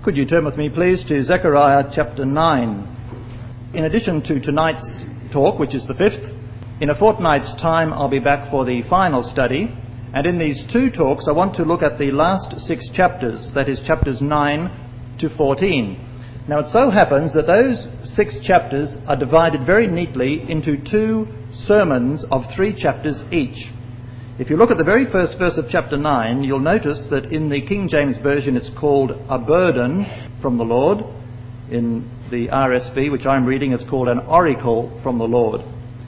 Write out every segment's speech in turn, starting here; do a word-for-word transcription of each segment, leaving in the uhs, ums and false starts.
Could you turn with me, please, to Zechariah chapter nine. In addition to tonight's talk, which is the fifth, in a fortnight's time I'll be back for the final study, and in these two talks I want to look at the last six chapters, that is chapters nine to fourteen. Now it so happens that those six chapters are divided very neatly into two sermons of three chapters each. If you look at the very first verse of chapter nine, you'll notice that in the King James Version it's called a burden from the Lord. In the R S V, which I'm reading, it's called an oracle from the Lord.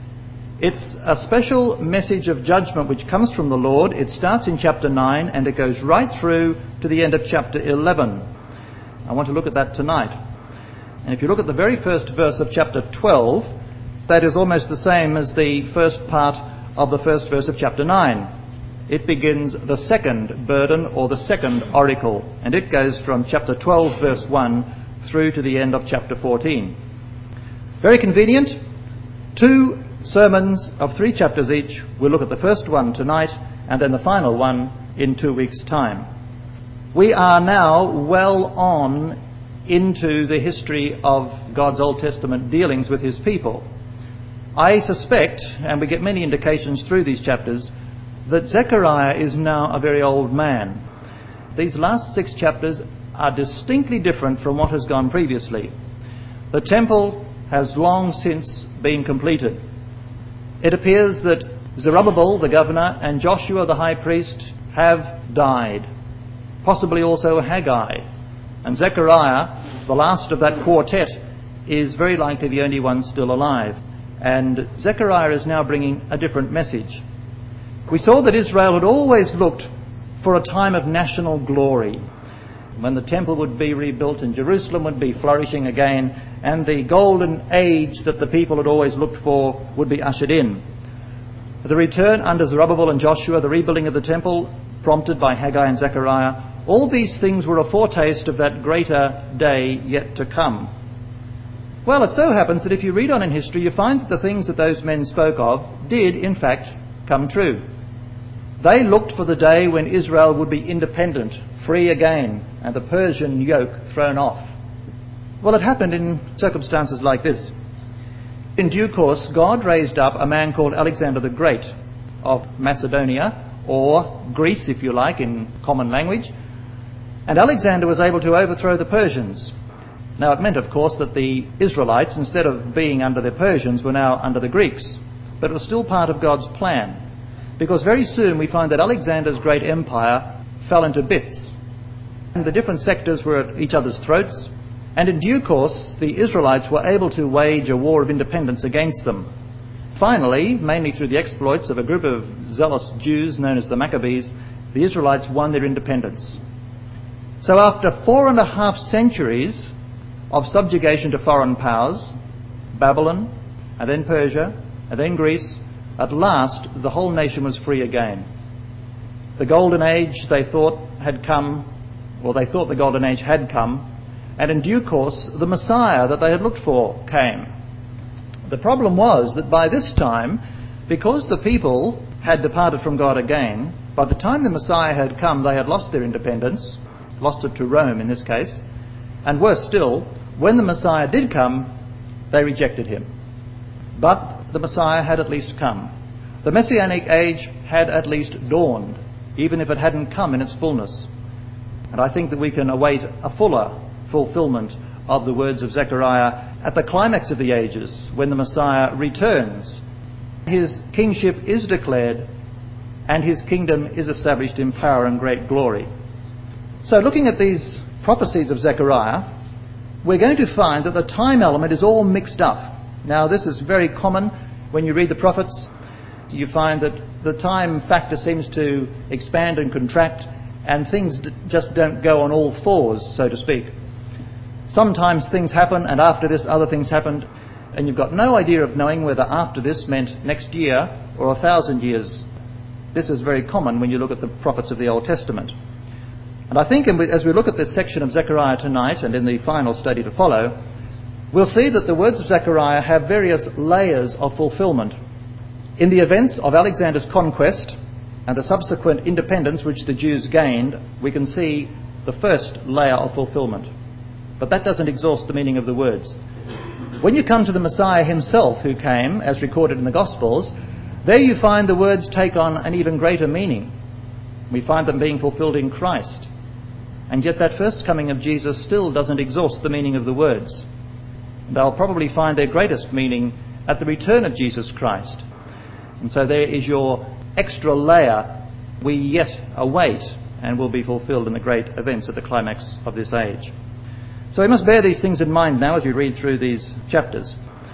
It's a special message of judgment which comes from the Lord. It starts in chapter nine and it goes right through to the end of chapter eleven. I want to look at that tonight. And if you look at the very first verse of chapter twelve, that is almost the same as the first part of the first verse of chapter nine. It begins the second burden or the second oracle, and it goes from chapter twelve verse one through to the end of chapter fourteen. Very convenient. Two sermons of three chapters each. We'll look at the first one tonight and then the final one in two weeks' time. We are now well on into the history of God's Old Testament dealings with his people. I suspect, and we get many indications through these chapters, that Zechariah is now a very old man. These last six chapters are distinctly different from what has gone previously. The temple has long since been completed. It appears that Zerubbabel, the governor, and Joshua, the high priest, have died. Possibly also Haggai. And Zechariah, the last of that quartet, is very likely the only one still alive. And Zechariah is now bringing a different message. We saw that Israel had always looked for a time of national glory, when the temple would be rebuilt and Jerusalem would be flourishing again, and the golden age that the people had always looked for would be ushered in. The return under Zerubbabel and Joshua, the rebuilding of the temple, prompted by Haggai and Zechariah, all these things were a foretaste of that greater day yet to come. Well, it so happens that if you read on in history, you find that the things that those men spoke of did, in fact, come true. They looked for the day when Israel would be independent, free again, and the Persian yoke thrown off. Well, it happened in circumstances like this. In due course, God raised up a man called Alexander the Great of Macedonia, or Greece, if you like, in common language. And Alexander was able to overthrow the Persians. Now, it meant, of course, that the Israelites, instead of being under the Persians, were now under the Greeks. But it was still part of God's plan. Because very soon we find that Alexander's great empire fell into bits. And the different sectors were at each other's throats. And in due course, the Israelites were able to wage a war of independence against them. Finally, mainly through the exploits of a group of zealous Jews known as the Maccabees, the Israelites won their independence. So after four and a half centuries of subjugation to foreign powers, Babylon, and then Persia, and then Greece, at last the whole nation was free again. The golden age, they thought, had come, or they thought the golden age had come, and in due course the Messiah that they had looked for came. The problem was that by this time, because the people had departed from God again, by the time the Messiah had come, they had lost their independence, lost it to Rome in this case, and worse still, when the Messiah did come, they rejected him. But the Messiah had at least come. The Messianic age had at least dawned, even if it hadn't come in its fullness. And I think that we can await a fuller fulfillment of the words of Zechariah at the climax of the ages, when the Messiah returns. His kingship is declared, and his kingdom is established in power and great glory. So looking at these prophecies of Zechariah, we're going to find that the time element is all mixed up. Now, this is very common when you read the prophets. You find that the time factor seems to expand and contract, and things d- just don't go on all fours, so to speak. Sometimes things happen, and after this other things happened, and you've got no idea of knowing whether after this meant next year or a thousand years. This is very common when you look at the prophets of the Old Testament. And I think as we look at this section of Zechariah tonight and in the final study to follow, we'll see that the words of Zechariah have various layers of fulfillment. In the events of Alexander's conquest and the subsequent independence which the Jews gained, we can see the first layer of fulfillment. But that doesn't exhaust the meaning of the words. When you come to the Messiah himself who came, as recorded in the Gospels, there you find the words take on an even greater meaning. We find them being fulfilled in Christ. And yet that first coming of Jesus still doesn't exhaust the meaning of the words. They'll probably find their greatest meaning at the return of Jesus Christ. And so there is your extra layer we yet await and will be fulfilled in the great events at the climax of this age. So we must bear these things in mind now as we read through these chapters.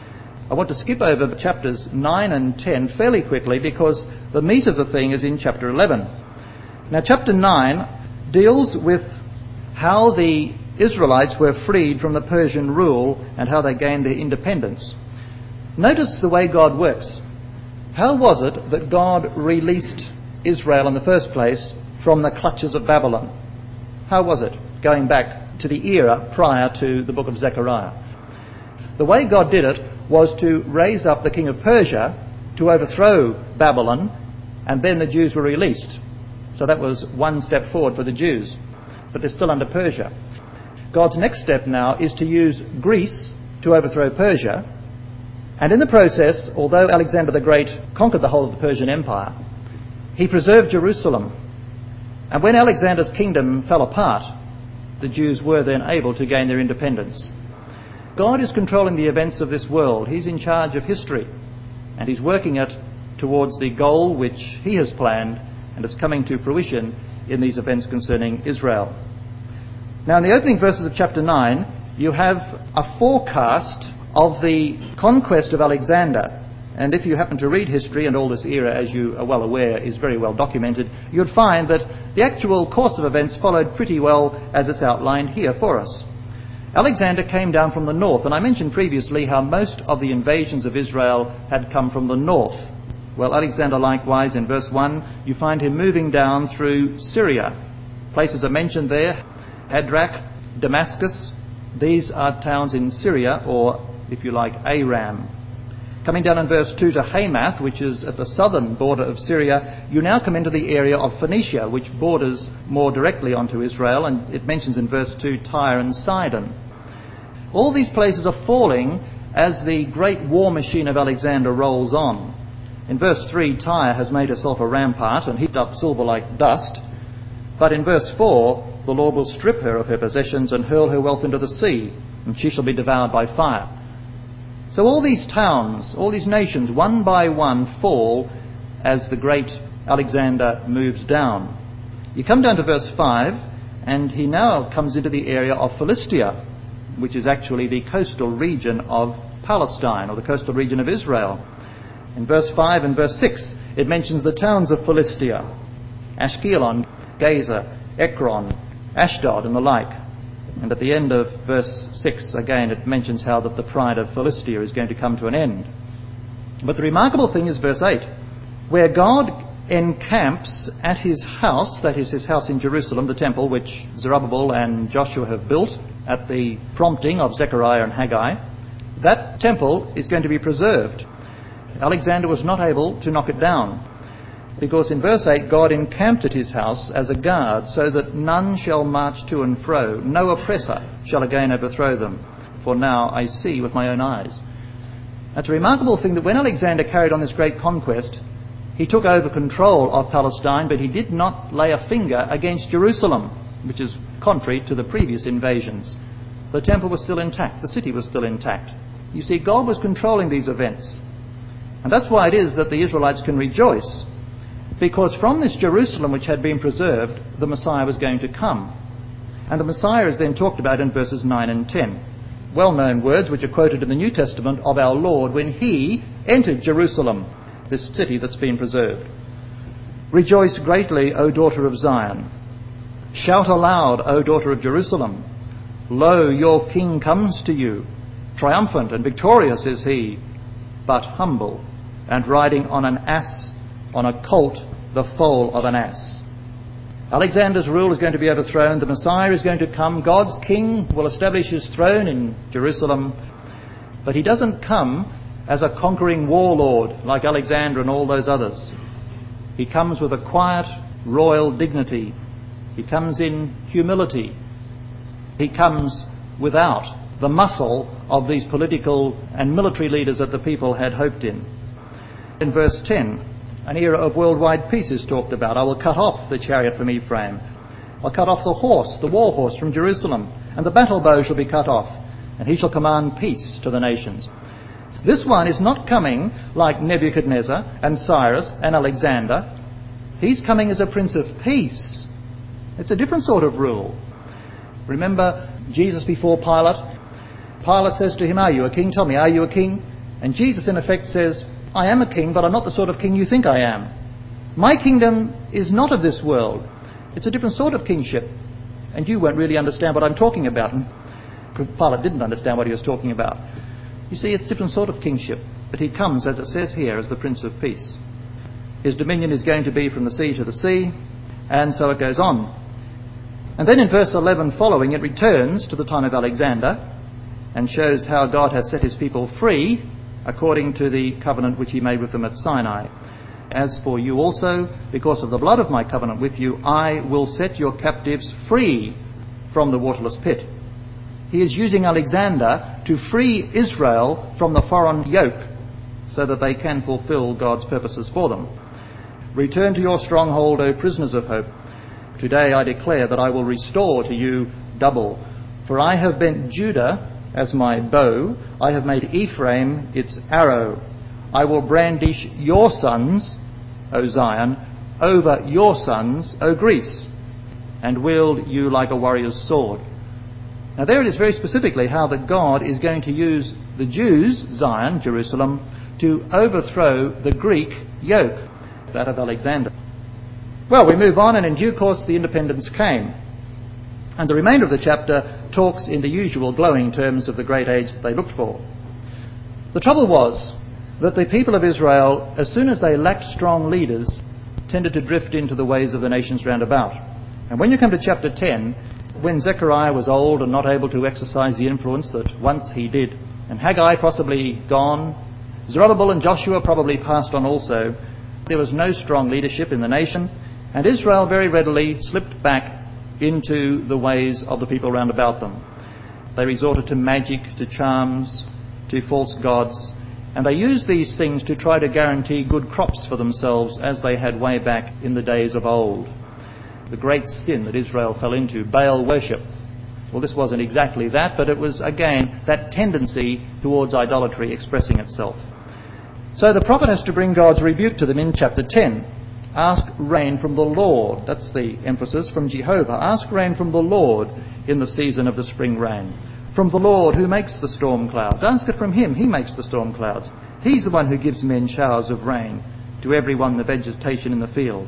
I want to skip over chapters nine and ten fairly quickly because the meat of the thing is in chapter eleven. Now chapter nine deals with how the Israelites were freed from the Persian rule and how they gained their independence. Notice the way God works. How was it that God released Israel in the first place from the clutches of Babylon? How was it, going back to the era prior to the book of Zechariah? The way God did it was to raise up the king of Persia to overthrow Babylon, and then the Jews were released. So that was one step forward for the Jews, but they're still under Persia. God's next step now is to use Greece to overthrow Persia, and in the process, although Alexander the Great conquered the whole of the Persian Empire, he preserved Jerusalem. And when Alexander's kingdom fell apart, the Jews were then able to gain their independence. God is controlling the events of this world. He's in charge of history, and he's working it towards the goal which he has planned, and it's coming to fruition in these events concerning Israel. Now, in the opening verses of chapter nine, you have a forecast of the conquest of Alexander. And if you happen to read history, and all this era, as you are well aware, is very well documented, you'd find that the actual course of events followed pretty well as it's outlined here for us. Alexander came down from the north, and I mentioned previously how most of the invasions of Israel had come from the north. Well, Alexander likewise, in verse one, you find him moving down through Syria. Places are mentioned there: Hadrach, Damascus. These are towns in Syria, or, if you like, Aram. Coming down in verse two to Hamath, which is at the southern border of Syria, you now come into the area of Phoenicia, which borders more directly onto Israel, and it mentions in verse two Tyre and Sidon. All these places are falling as the great war machine of Alexander rolls on. In verse three, Tyre has made herself a rampart and heaped up silver like dust. But in verse four, the Lord will strip her of her possessions and hurl her wealth into the sea, and she shall be devoured by fire. So all these towns, all these nations, one by one fall as the great Alexander moves down. You come down to verse five, and he now comes into the area of Philistia, which is actually the coastal region of Palestine, or the coastal region of Israel. In verse five and verse six, it mentions the towns of Philistia: Ashkelon, Gaza, Ekron, Ashdod, and the like. And at the end of verse six, again, it mentions how that the pride of Philistia is going to come to an end. But the remarkable thing is verse eight, where God encamps at his house, that is his house in Jerusalem, the temple which Zerubbabel and Joshua have built at the prompting of Zechariah and Haggai. That temple is going to be preserved. Alexander was not able to knock it down, because in verse eight, God encamped at his house as a guard, so that none shall march to and fro, no oppressor shall again overthrow them, for now I see with my own eyes. That's a remarkable thing, that when Alexander carried on this great conquest, he took over control of Palestine, but he did not lay a finger against Jerusalem, which is contrary to the previous invasions. The temple was still intact, the city was still intact. You see, God was controlling these events. And that's why it is that the Israelites can rejoice, because from this Jerusalem which had been preserved, the Messiah was going to come. And the Messiah is then talked about in verses nine and ten. Well-known words which are quoted in the New Testament of our Lord when he entered Jerusalem, this city that's been preserved. Rejoice greatly, O daughter of Zion. Shout aloud, O daughter of Jerusalem. Lo, your king comes to you. Triumphant and victorious is he, but humble, and riding on an ass, on a colt, the foal of an ass. Alexander's rule is going to be overthrown. The Messiah is going to come. God's king will establish his throne in Jerusalem. But he doesn't come as a conquering warlord like Alexander and all those others. He comes with a quiet, royal dignity. He comes in humility. He comes without the muscle of these political and military leaders that the people had hoped in. In verse ten, an era of worldwide peace is talked about. I will cut off the chariot from Ephraim. I'll cut off the horse, the war horse from Jerusalem, and the battle bow shall be cut off, and he shall command peace to the nations. This one is not coming like Nebuchadnezzar and Cyrus and Alexander. He's coming as a prince of peace. It's a different sort of rule. Remember Jesus before Pilate? Pilate says to him, "Are you a king? Tell me, are you a king?" And Jesus in effect says, "I am a king, but I'm not the sort of king you think I am. My kingdom is not of this world. It's a different sort of kingship. And you won't really understand what I'm talking about." And Pilate didn't understand what he was talking about. You see, it's a different sort of kingship. But he comes, as it says here, as the Prince of Peace. His dominion is going to be from the sea to the sea, and so it goes on. And then in verse eleven following, it returns to the time of Alexander and shows how God has set his people free according to the covenant which he made with them at Sinai. "As for you also, because of the blood of my covenant with you, I will set your captives free from the waterless pit." He is using Alexander to free Israel from the foreign yoke so that they can fulfill God's purposes for them. "Return to your stronghold, O prisoners of hope. Today I declare that I will restore to you double. For I have bent Judah as my bow, I have made Ephraim its arrow. I will brandish your sons, O Zion, over your sons, O Greece, and wield you like a warrior's sword." Now there it is very specifically how that God is going to use the Jews, Zion, Jerusalem, to overthrow the Greek yoke, that of Alexander. Well, we move on, and in due course the independence came. And the remainder of the chapter talks in the usual glowing terms of the great age that they looked for. The trouble was that the people of Israel, as soon as they lacked strong leaders, tended to drift into the ways of the nations round about. And when you come to chapter ten, when Zechariah was old and not able to exercise the influence that once he did, and Haggai possibly gone, Zerubbabel and Joshua probably passed on also, there was no strong leadership in the nation, and Israel very readily slipped back into the ways of the people round about them. They resorted to magic, to charms, to false gods, and they used these things to try to guarantee good crops for themselves as they had way back in the days of old. The great sin that Israel fell into, Baal worship. Well, this wasn't exactly that, but it was, again, that tendency towards idolatry expressing itself. So the prophet has to bring God's rebuke to them in chapter ten. Ask rain from the Lord. That's the emphasis, from Jehovah. Ask rain from the Lord in the season of the spring rain. From the Lord who makes the storm clouds. Ask it from him. He makes the storm clouds. He's the one who gives men showers of rain, to everyone the vegetation in the field.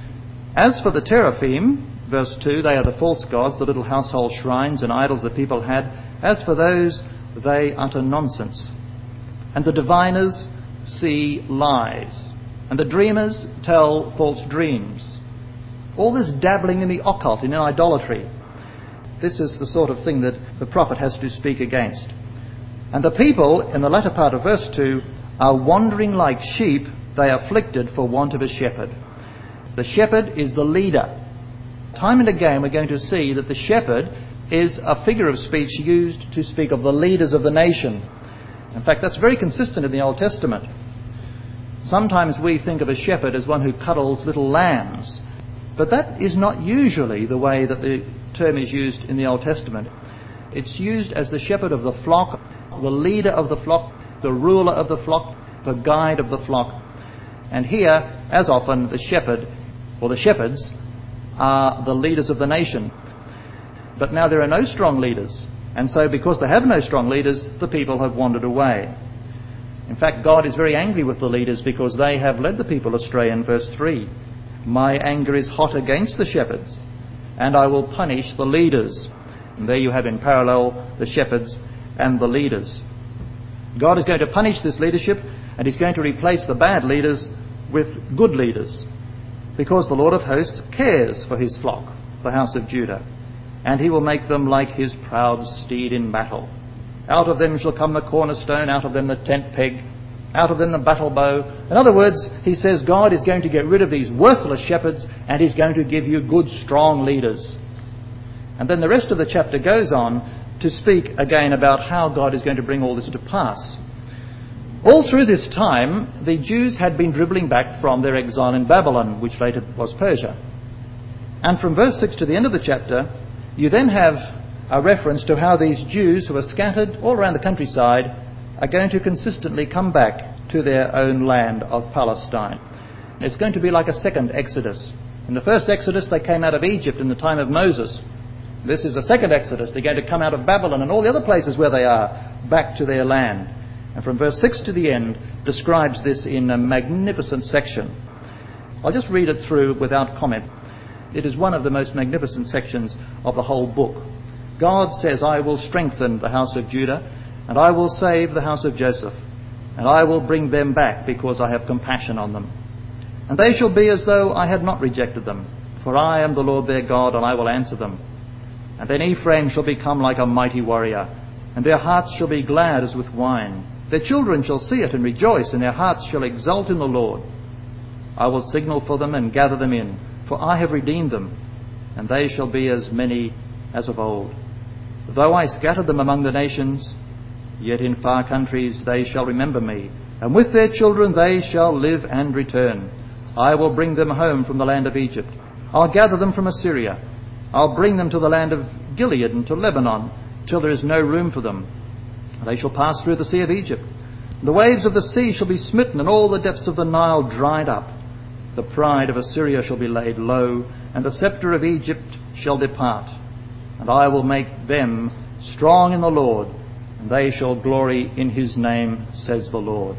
As for the teraphim, verse two, they are the false gods, the little household shrines and idols that people had. As for those, they utter nonsense. And the diviners see lies. And the dreamers tell false dreams. All this dabbling in the occult, in idolatry. This is the sort of thing that the prophet has to speak against. And the people, in the latter part of verse two, are wandering like sheep, they are afflicted for want of a shepherd. The shepherd is the leader. Time and again we're going to see that the shepherd is a figure of speech used to speak of the leaders of the nation. In fact, that's very consistent in the Old Testament. Sometimes we think of a shepherd as one who cuddles little lambs, but that is not usually the way that the term is used in the Old Testament. It's used as the shepherd of the flock, the leader of the flock, the ruler of the flock, the guide of the flock. And here, as often, the shepherd, or the shepherds, are the leaders of the nation. But now there are no strong leaders, and so because they have no strong leaders, the people have wandered away. In fact, God is very angry with the leaders because they have led the people astray in verse three. My anger is hot against the shepherds, and I will punish the leaders. And there you have in parallel the shepherds and the leaders. God is going to punish this leadership, and he's going to replace the bad leaders with good leaders, because the Lord of hosts cares for his flock, the house of Judah, and he will make them like his proud steed in battle. Out of them shall come the cornerstone, out of them the tent peg, out of them the battle bow. In other words, he says God is going to get rid of these worthless shepherds, and he's going to give you good, strong leaders. And then the rest of the chapter goes on to speak again about how God is going to bring all this to pass. All through this time, the Jews had been dribbling back from their exile in Babylon, which later was Persia. And from verse six to the end of the chapter, you then have a reference to how these Jews who are scattered all around the countryside are going to consistently come back to their own land of Palestine. It's going to be like a second Exodus. In the first Exodus, they came out of Egypt in the time of Moses. This is a second Exodus. They're going to come out of Babylon and all the other places where they are, back to their land. And from verse six to the end describes this in a magnificent section. I'll just read it through without comment. It is one of the most magnificent sections of the whole book. God says, I will strengthen the house of Judah, and I will save the house of Joseph, and I will bring them back because I have compassion on them. And they shall be as though I had not rejected them, for I am the Lord their God, and I will answer them. And then Ephraim shall become like a mighty warrior, and their hearts shall be glad as with wine. Their children shall see it and rejoice, and their hearts shall exult in the Lord. I will signal for them and gather them in, for I have redeemed them, and they shall be as many as of old. Though I scatter them among the nations, yet in far countries they shall remember me, and with their children they shall live and return. I will bring them home from the land of Egypt. I'll gather them from Assyria. I'll bring them to the land of Gilead and to Lebanon, till there is no room for them. They shall pass through the sea of Egypt. The waves of the sea shall be smitten, and all the depths of the Nile dried up. The pride of Assyria shall be laid low, and the sceptre of Egypt shall depart. And I will make them strong in the Lord, and they shall glory in his name, says the Lord.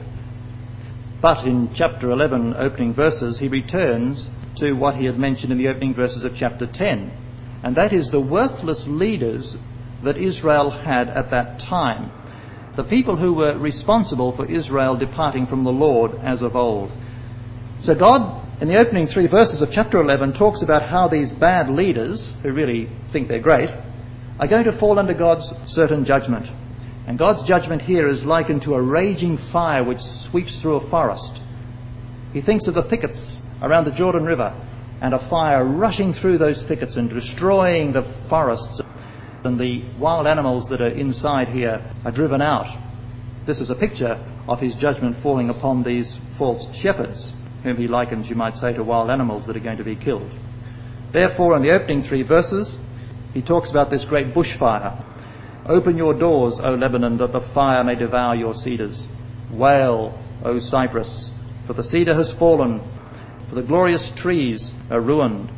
But in chapter eleven, opening verses, he returns to what he had mentioned in the opening verses of chapter ten, and that is the worthless leaders that Israel had at that time, the people who were responsible for Israel departing from the Lord as of old. So God, in the opening three verses of chapter eleven, talks about how these bad leaders, who really think they're great, are going to fall under God's certain judgment. And God's judgment here is likened to a raging fire which sweeps through a forest. He thinks of the thickets around the Jordan River, and a fire rushing through those thickets and destroying the forests, and the wild animals that are inside here are driven out. This is a picture of his judgment falling upon these false shepherds, whom he likens, you might say, to wild animals that are going to be killed. Therefore, in the opening three verses, he talks about this great bushfire. Open your doors, O Lebanon, that the fire may devour your cedars. Wail, O Cyprus, for the cedar has fallen, for the glorious trees are ruined.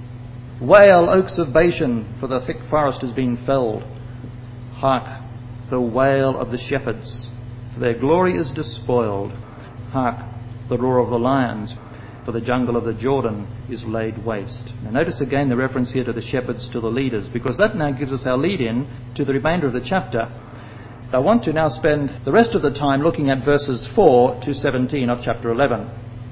Wail, oaks of Bashan, for the thick forest has been felled. Hark, the wail of the shepherds, for their glory is despoiled. Hark, the roar of the lions, for the jungle of the Jordan is laid waste. Now notice again the reference here to the shepherds, to the leaders, because that now gives us our lead-in to the remainder of the chapter. I want to now spend the rest of the time looking at verses four to seventeen of chapter eleven.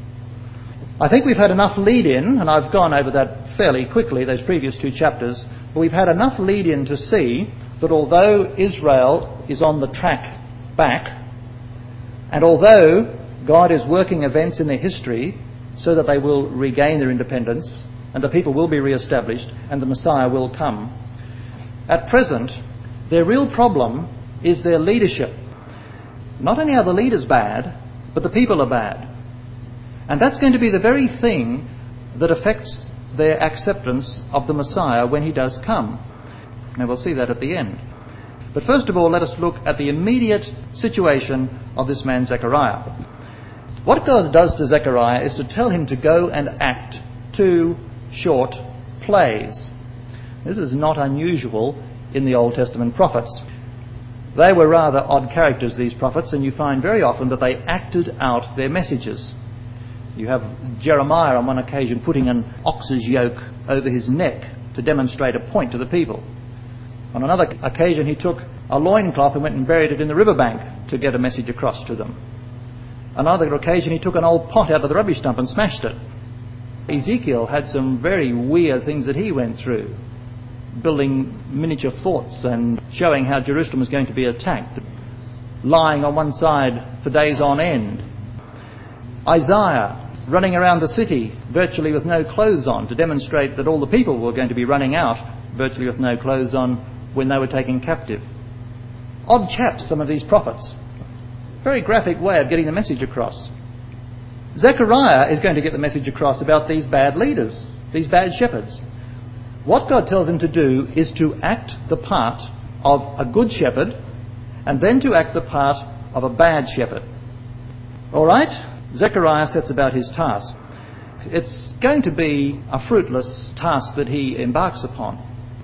I think we've had enough lead-in, and I've gone over that fairly quickly, those previous two chapters, but we've had enough lead-in to see that although Israel is on the track back, and although God is working events in their history so that they will regain their independence, and the people will be re-established, and the Messiah will come, at present, their real problem is their leadership. Not only are the leaders bad, but the people are bad. And that's going to be the very thing that affects their acceptance of the Messiah when he does come. Now we'll see that at the end. But first of all, let us look at the immediate situation of this man Zechariah. What God does to Zechariah is to tell him to go and act two short plays. This is not unusual in the Old Testament prophets. They were rather odd characters, these prophets, and you find very often that they acted out their messages. You have Jeremiah on one occasion putting an ox's yoke over his neck to demonstrate a point to the people. On another occasion he took a loincloth and went and buried it in the riverbank to get a message across to them. Another occasion he took an old pot out of the rubbish dump and smashed it. Ezekiel had some very weird things that he went through, building miniature forts and showing how Jerusalem was going to be attacked, lying on one side for days on end. Isaiah running around the city virtually with no clothes on to demonstrate that all the people were going to be running out virtually with no clothes on when they were taken captive. Odd chaps, some of these prophets. Very graphic way of getting the message across. Zechariah is going to get the message across about these bad leaders, these bad shepherds. What God tells him to do is to act the part of a good shepherd and then to act the part of a bad shepherd. All right? Zechariah sets about his task. It's going to be a fruitless task that he embarks upon.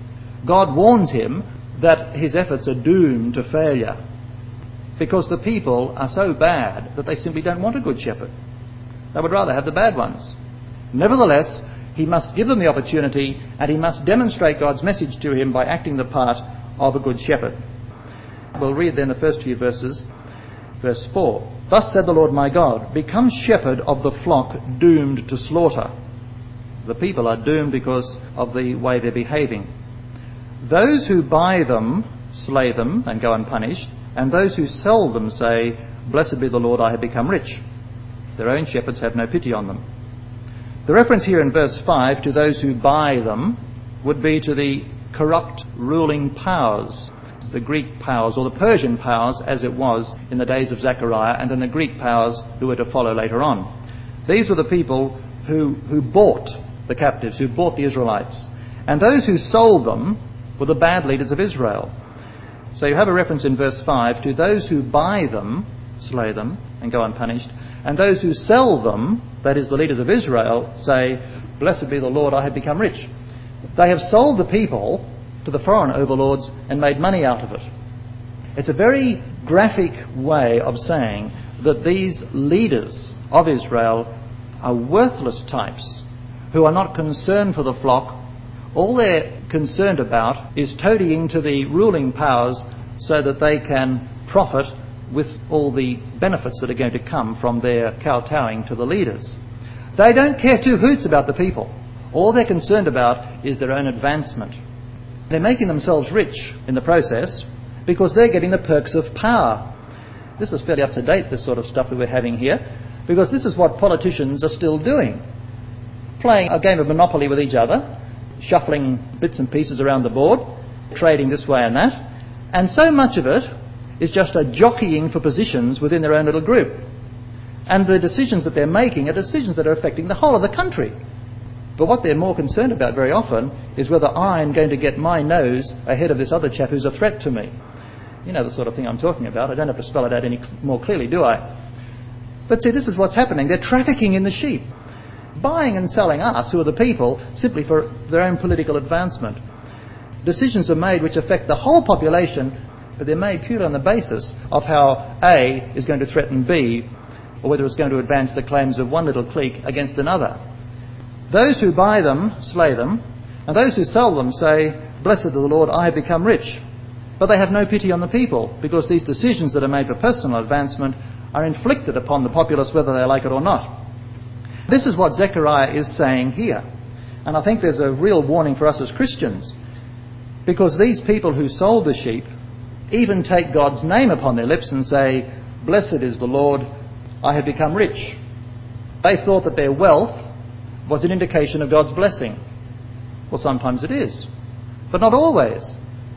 God warns him that his efforts are doomed to failure because the people are so bad that they simply don't want a good shepherd. They would rather have the bad ones. Nevertheless, he must give them the opportunity and he must demonstrate God's message to him by acting the part of a good shepherd. We'll read then the first few verses. Verse four. Thus said the Lord my God, become shepherd of the flock doomed to slaughter. The people are doomed because of the way they're behaving. Those who buy them slay them and go unpunished, and those who sell them say, blessed be the Lord, I have become rich. Their own shepherds have no pity on them. The reference here in verse five to those who buy them would be to the corrupt ruling powers, the Greek powers, or the Persian powers as it was in the days of Zechariah, and then the Greek powers who were to follow later on. These were the people who, who bought the captives, who bought the Israelites. And those who sold them were the bad leaders of Israel. So you have a reference in verse five to those who buy them, slay them, and go unpunished, and those who sell them, that is the leaders of Israel, say, blessed be the Lord, I have become rich. They have sold the people to the foreign overlords and made money out of it. It's a very graphic way of saying that these leaders of Israel are worthless types who are not concerned for the flock. All they're concerned about is toadying to the ruling powers so that they can profit with all the benefits that are going to come from their kowtowing to the leaders. They don't care two hoots about the people. All they're concerned about is their own advancement. They're making themselves rich in the process because they're getting the perks of power. This is fairly up to date, this sort of stuff that we're having here, because this is what politicians are still doing. Playing a game of Monopoly with each other, shuffling bits and pieces around the board, trading this way and that, and so much of it is just a jockeying for positions within their own little group. And the decisions that they're making are decisions that are affecting the whole of the country. But what they're more concerned about very often is whether I'm going to get my nose ahead of this other chap who's a threat to me. You know the sort of thing I'm talking about. I don't have to spell it out any more clearly, do I? But see, this is what's happening. They're trafficking in the sheep, buying and selling us, who are the people, simply for their own political advancement. Decisions are made which affect the whole population, but they're made purely on the basis of how A is going to threaten B, or whether it's going to advance the claims of one little clique against another. Those who buy them slay them, and those who sell them say, blessed be the Lord, I have become rich. But they have no pity on the people, because these decisions that are made for personal advancement are inflicted upon the populace whether they like it or not. This is what Zechariah is saying here. And I think there's a real warning for us as Christians, because these people who sold the sheep even take God's name upon their lips and say, blessed is the Lord, I have become rich. They thought that their wealth was an indication of God's blessing. Well, sometimes it is, but not always.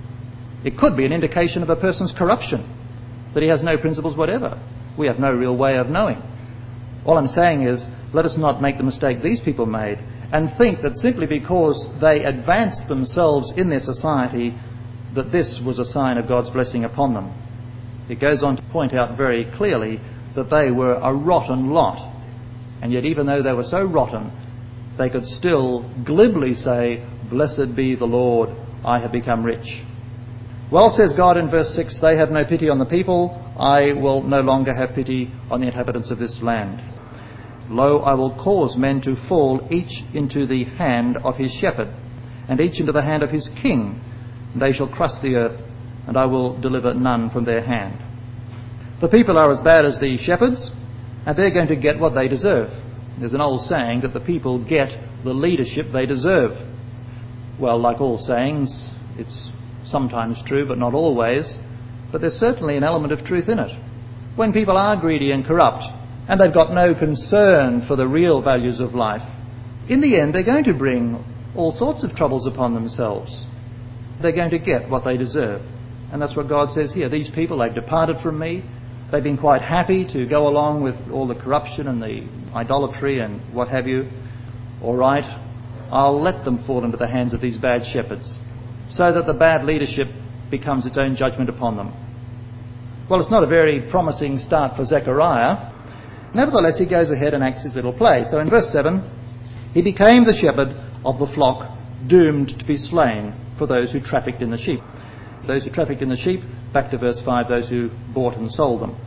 It could be an indication of a person's corruption, that he has no principles whatever. We have no real way of knowing. All I'm saying is, let us not make the mistake these people made and think that simply because they advanced themselves in their society, that this was a sign of God's blessing upon them. It goes on to point out very clearly that they were a rotten lot. And yet even though they were so rotten, they could still glibly say, blessed be the Lord, I have become rich. Well, says God in verse six, they have no pity on the people, I will no longer have pity on the inhabitants of this land. Lo, I will cause men to fall each into the hand of his shepherd, and each into the hand of his king. They shall crush the earth, and I will deliver none from their hand. The people are as bad as the shepherds, and they're going to get what they deserve. There's an old saying that the people get the leadership they deserve. Well, like all sayings, it's sometimes true, but not always. But there's certainly an element of truth in it. When people are greedy and corrupt, and they've got no concern for the real values of life, in the end they're going to bring all sorts of troubles upon themselves. they're going to get what they deserve. And that's what God says here. These people, they've departed from me. They've been quite happy to go along with all the corruption and the idolatry and what have you. All right, I'll let them fall into the hands of these bad shepherds so that the bad leadership becomes its own judgment upon them. Well, it's not a very promising start for Zechariah. Nevertheless, he goes ahead and acts his little play. So in verse seven, he became the shepherd of the flock, doomed to be slain for those who trafficked in the sheep. Those who trafficked in the sheep, back to verse five, those who bought and sold them.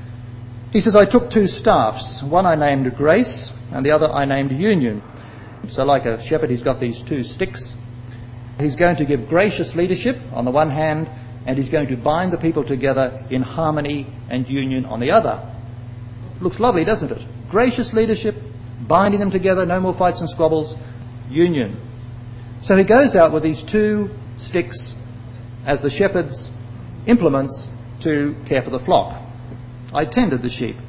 He says, I took two staffs. One I named Grace, and the other I named Union. So like a shepherd, he's got these two sticks. He's going to give gracious leadership on the one hand, and he's going to bind the people together in harmony and union on the other. Looks lovely, doesn't it? Gracious leadership, binding them together, no more fights and squabbles, union. So he goes out with these two sticks as the shepherd's implements to care for the flock. I tended the sheep.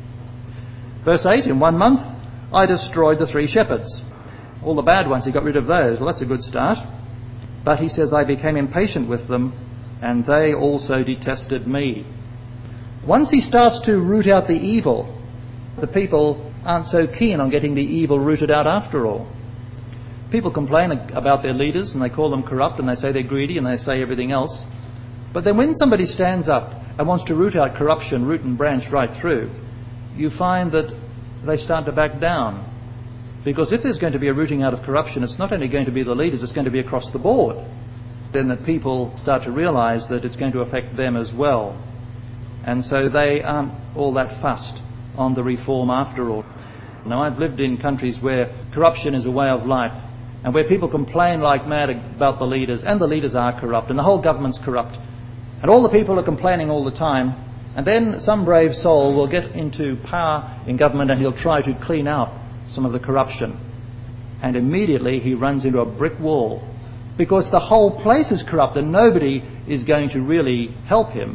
Verse eight, in one month I destroyed the three shepherds. All the bad ones, he got rid of those. Well, that's a good start. But he says, I became impatient with them, and they also detested me. Once he starts to root out the evil, the people aren't so keen on getting the evil rooted out after all. People complain about their leaders, and they call them corrupt, and they say they're greedy, and they say everything else. But then when somebody stands up and wants to root out corruption, root and branch right through, you find that they start to back down. Because if there's going to be a rooting out of corruption, it's not only going to be the leaders, it's going to be across the board. Then the people start to realise that it's going to affect them as well. And so they aren't all that fussed on the reform after all. Now, I've lived in countries where corruption is a way of life, and where people complain like mad about the leaders, and the leaders are corrupt, and the whole government's corrupt, and all the people are complaining all the time, and then some brave soul will get into power in government and he'll try to clean out some of the corruption. And immediately he runs into a brick wall, because the whole place is corrupt and nobody is going to really help him,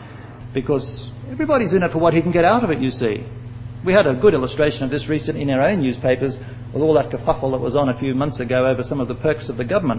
because everybody's in it for what he can get out of it, you see. We had a good illustration of this recently in our own newspapers with all that kerfuffle that was on a few months ago over some of the perks of the government.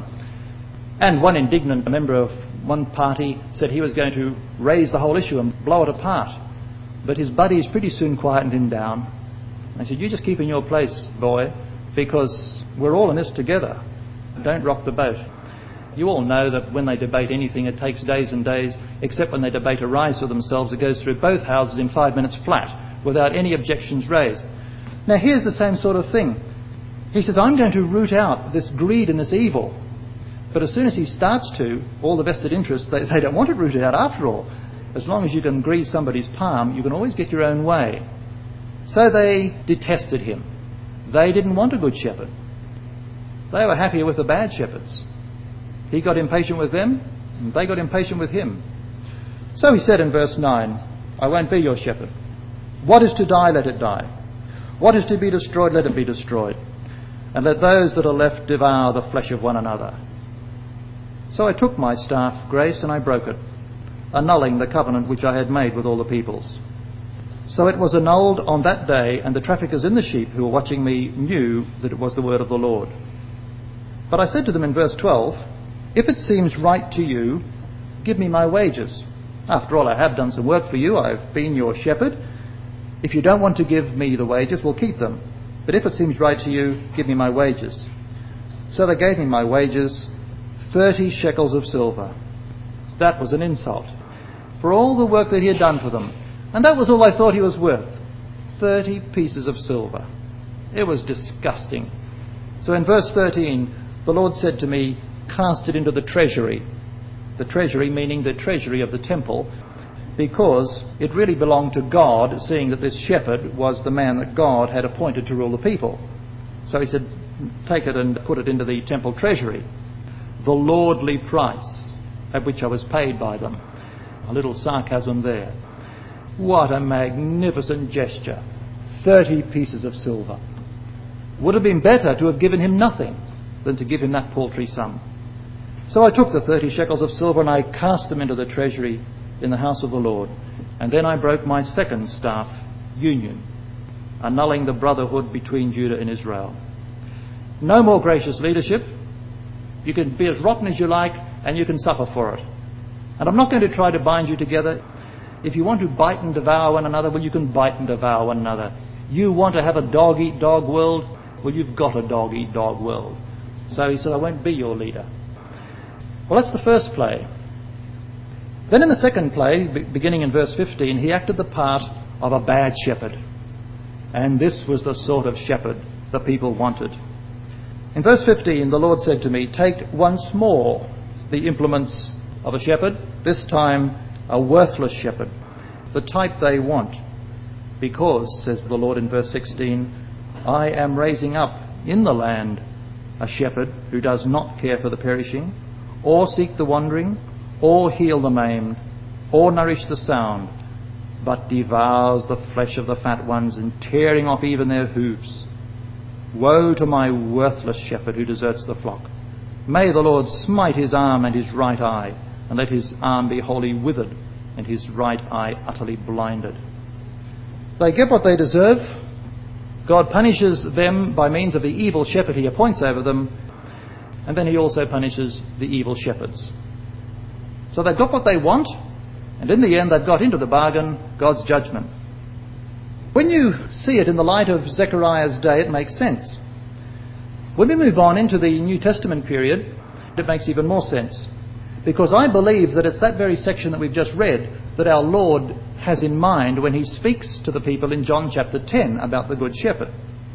And one indignant member of one party said he was going to raise the whole issue and blow it apart. But his buddies pretty soon quietened him down. They said, you just keep in your place, boy, because we're all in this together. Don't rock the boat. You all know that when they debate anything, it takes days and days, except when they debate a rise for themselves. It goes through both houses in five minutes flat, without any objections raised. Now here's the same sort of thing. He says, I'm going to root out this greed and this evil. But as soon as he starts to, all the vested interests, they, they don't want it rooted out after all. As long as you can grease somebody's palm, you can always get your own way. So they detested him. They didn't want a good shepherd. They were happier with the bad shepherds. He got impatient with them, and they got impatient with him. So he said in verse nine, I won't be your shepherd. What is to die, let it die. What is to be destroyed, let it be destroyed. And let those that are left devour the flesh of one another. So I took my staff, Grace, and I broke it, annulling the covenant which I had made with all the peoples. So it was annulled on that day, and the traffickers in the sheep who were watching me knew that it was the word of the Lord. But I said to them in verse twelve, if it seems right to you, give me my wages. After all, I have done some work for you. I've been your shepherd. If you don't want to give me the wages, we'll keep them. But if it seems right to you, give me my wages. So they gave me my wages, thirty shekels of silver. That was an insult for all the work that he had done for them. And that was all I thought he was worth. Thirty pieces of silver. It was disgusting. So in verse thirteen, the Lord said to me, cast it into the treasury. The treasury meaning the treasury of the temple, because it really belonged to God, seeing that this shepherd was the man that God had appointed to rule the people. So he said, take it and put it into the temple treasury. The lordly price at which I was paid by them. A little sarcasm there. What a magnificent gesture. Thirty pieces of silver. Would have been better to have given him nothing than to give him that paltry sum. So I took the thirty shekels of silver and I cast them into the treasury in the house of the Lord. And then I broke my second staff, union, annulling the brotherhood between Judah and Israel. No more gracious leadership. You can be as rotten as you like. and you can suffer for it. And I'm not going to try to bind you together. If you want to bite and devour one another, well, you can bite and devour one another. You want to have a dog-eat-dog world? Well, you've got a dog-eat-dog world. So he said, I won't be your leader. Well, that's the first play. Then in the second play, beginning in verse fifteen, he acted the part of a bad shepherd. And this was the sort of shepherd the people wanted. In verse fifteen, the Lord said to me, take once more the implements of a shepherd, this time a worthless shepherd, the type they want. Because, says the Lord in verse sixteen, I am raising up in the land a shepherd who does not care for the perishing, or seek the wandering, or heal the maimed, or nourish the sound, but devours the flesh of the fat ones, and tearing off even their hoofs. Woe to my worthless shepherd who deserts the flock. May the Lord smite his arm and his right eye, and let his arm be wholly withered, and his right eye utterly blinded. They get what they deserve. God punishes them by means of the evil shepherd he appoints over them, and then he also punishes the evil shepherds. So they've got what they want, and in the end they've got into the bargain God's judgment. When you see it in the light of Zechariah's day, it makes sense. When we move on into the New Testament period, it makes even more sense. Because I believe that it's that very section that we've just read that our Lord has in mind when he speaks to the people in John chapter ten about the Good Shepherd.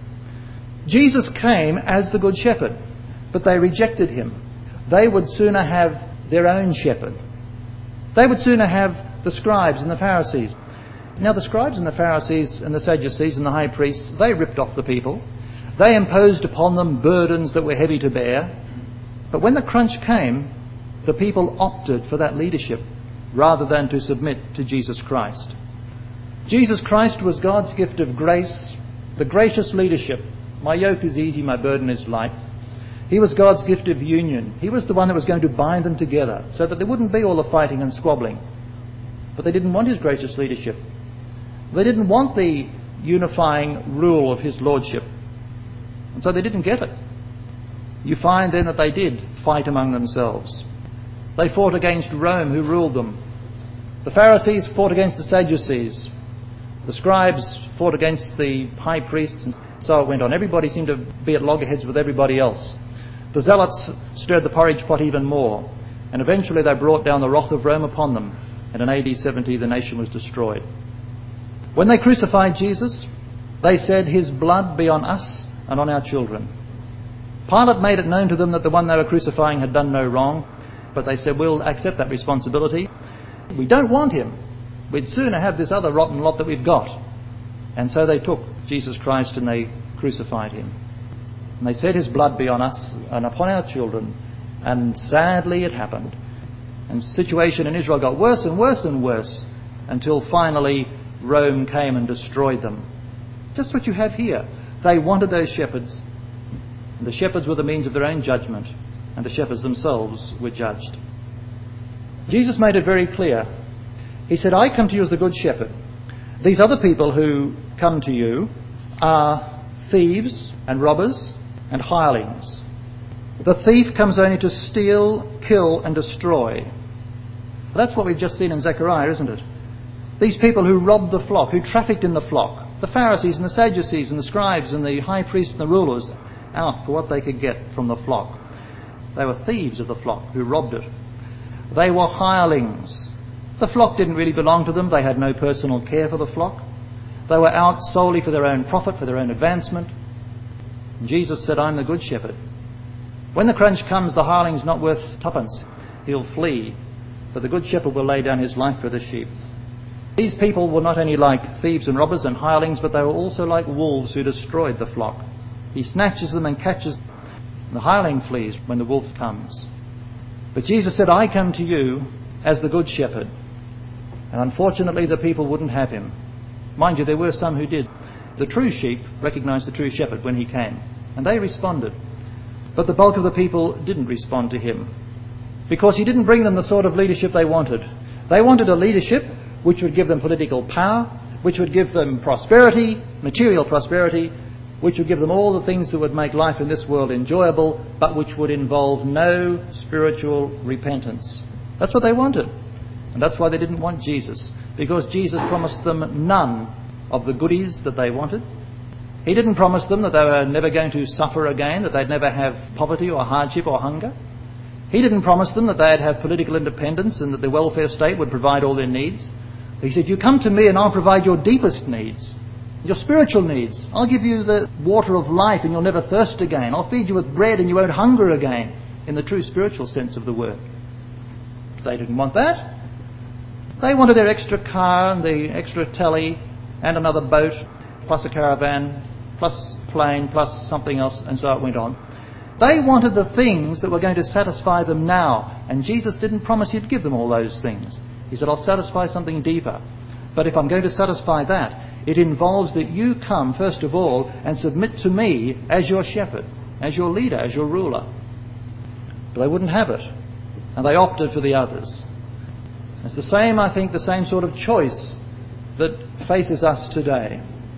Jesus came as the Good Shepherd, but they rejected him. They would sooner have their own shepherd. They would sooner have the scribes and the Pharisees. Now the scribes and the Pharisees and the Sadducees and the high priests, they ripped off the people. They imposed upon them burdens that were heavy to bear. But when the crunch came, the people opted for that leadership rather than to submit to Jesus Christ. Jesus Christ was God's gift of grace, the gracious leadership. My yoke is easy, my burden is light. He was God's gift of union. He was the one that was going to bind them together so that there wouldn't be all the fighting and squabbling. But they didn't want his gracious leadership. They didn't want the unifying rule of his lordship. And so they didn't get it. You find then that they did fight among themselves. They fought against Rome, who ruled them. The Pharisees fought against the Sadducees. The scribes fought against the high priests, and so it went on. Everybody seemed to be at loggerheads with everybody else. The zealots stirred the porridge pot even more, and eventually they brought down the wrath of Rome upon them, and in A D seventy the nation was destroyed. When they crucified Jesus, they said, his blood be on us and on our children. Pilate made it known to them that the one they were crucifying had done no wrong, but they said, we'll accept that responsibility. We don't want him. We'd sooner have this other rotten lot that we've got. And so they took Jesus Christ and they crucified him. And they said, his blood be on us and upon our children. And sadly it happened. And the situation in Israel got worse and worse and worse until finally Rome came and destroyed them. Just what you have here. They wanted those shepherds. And the shepherds were the means of their own judgment. And the shepherds themselves were judged. Jesus made it very clear. He said, I come to you as the good shepherd. These other people who come to you are thieves and robbers and hirelings. The thief comes only to steal, kill and destroy. That's what we've just seen in Zechariah, isn't it? These people who robbed the flock, who trafficked in the flock, the Pharisees and the Sadducees and the scribes and the high priests and the rulers, out for what they could get from the flock. They were thieves of the flock who robbed it. They were hirelings. The flock didn't really belong to them. They had no personal care for the flock. They were out solely for their own profit, for their own advancement. And Jesus said, I'm the good shepherd. When the crunch comes, the hireling's not worth twopence. He'll flee. But the good shepherd will lay down his life for the sheep. These people were not only like thieves and robbers and hirelings, but they were also like wolves who destroyed the flock. He snatches them and catches them. The hireling flees when the wolf comes. But Jesus said, I come to you as the good shepherd. And unfortunately, the people wouldn't have him. Mind you, there were some who did. The true sheep recognized the true shepherd when he came, and they responded. But the bulk of the people didn't respond to him, because he didn't bring them the sort of leadership they wanted. They wanted a leadership which would give them political power, which would give them prosperity, material prosperity, which would give them all the things that would make life in this world enjoyable, but which would involve no spiritual repentance. That's what they wanted. And that's why they didn't want Jesus, because Jesus promised them none of the goodies that they wanted. He didn't promise them that they were never going to suffer again, that they'd never have poverty or hardship or hunger. He didn't promise them that they'd have political independence and that the welfare state would provide all their needs. He said, you come to me and I'll provide your deepest needs, your spiritual needs. I'll give you the water of life and you'll never thirst again. I'll feed you with bread and you won't hunger again, in the true spiritual sense of the word. They didn't want that. They wanted their extra car and the extra telly and another boat, plus a caravan, plus plane, plus something else, and so it went on. They wanted the things that were going to satisfy them now, and Jesus didn't promise he'd give them all those things. He said, I'll satisfy something deeper. But if I'm going to satisfy that, it involves that you come, first of all, and submit to me as your shepherd, as your leader, as your ruler. But they wouldn't have it, and they opted for the others. It's the same, I think, the same sort of choice that faces us today.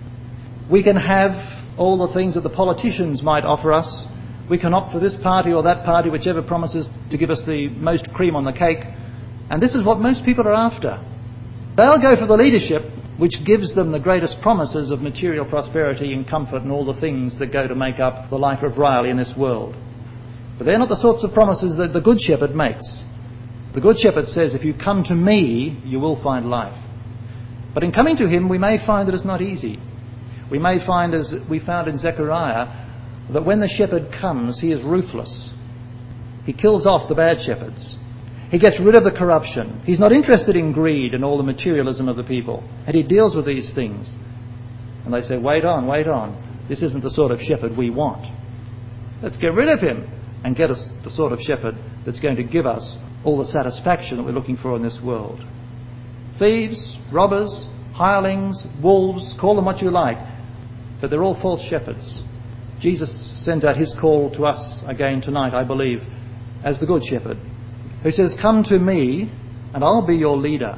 We can have all the things that the politicians might offer us. We can opt for this party or that party, whichever promises to give us the most cream on the cake. And this is what most people are after. They'll go for the leadership which gives them the greatest promises of material prosperity and comfort and all the things that go to make up the life of Riley in this world. But they're not the sorts of promises that the Good Shepherd makes. The Good Shepherd says, if you come to me, you will find life. But in coming to him, we may find that it's not easy. We may find, as we found in Zechariah, that when the shepherd comes, he is ruthless. He kills off the bad shepherds. He gets rid of the corruption. He's not interested in greed and all the materialism of the people. And he deals with these things. And they say, wait on, wait on. This isn't the sort of shepherd we want. Let's get rid of him and get us the sort of shepherd that's going to give us all the satisfaction that we're looking for in this world. Thieves, robbers, hirelings, wolves, call them what you like. But they're all false shepherds. Jesus sends out his call to us again tonight, I believe, as the Good Shepherd, who says, come to me and I'll be your leader.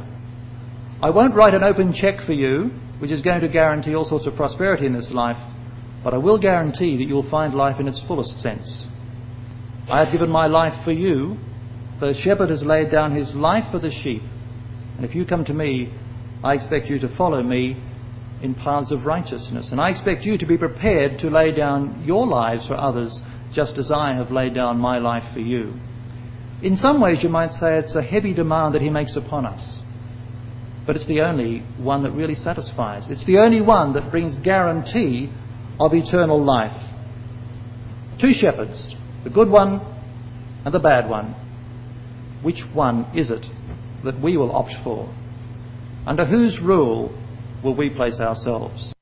I won't write an open cheque for you, which is going to guarantee all sorts of prosperity in this life, but I will guarantee that you'll find life in its fullest sense. I have given my life for you. The shepherd has laid down his life for the sheep. And if you come to me, I expect you to follow me in paths of righteousness. And I expect you to be prepared to lay down your lives for others, just as I have laid down my life for you. In some ways, you might say it's a heavy demand that he makes upon us. But it's the only one that really satisfies. It's the only one that brings guarantee of eternal life. Two shepherds, the good one and the bad one. Which one is it that we will opt for? Under whose rule will we place ourselves?